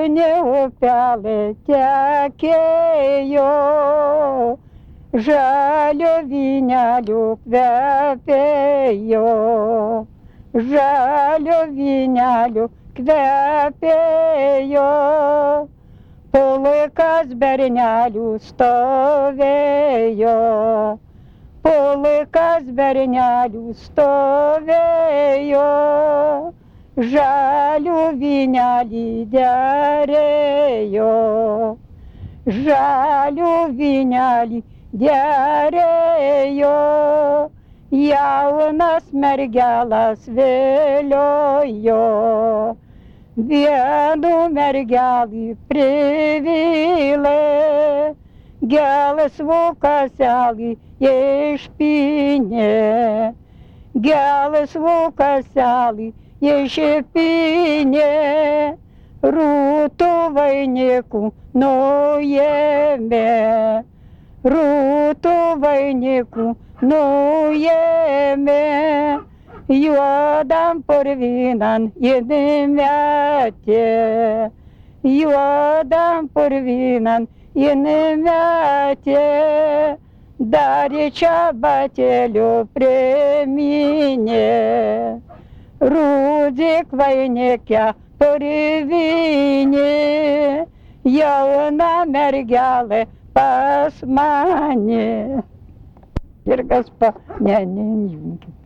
Jauni upelė tekėjo, žalio vynelių kvepėjo, žalio vynelių kvepėjo, pulkas bernelių stovėjo, pulkas bernelių stovėjo, žalių vynelį derėjo, žalių vynelį derėjo, jaunas mergelas viliojo, vienu mergelį privylė, gelsvų kaselį išpynė, gelsvų kaselį išpynė, rūtų vainikų nuėmė, rūtų vainikų nuėmė, juodam purvinan jinai metė, juodam purvinan jinai metė, darė čebatėlių priminė, rūdik vainikę purvinį, jauna mergelė pas mane. Ir kas pa... Ne, nejunkit.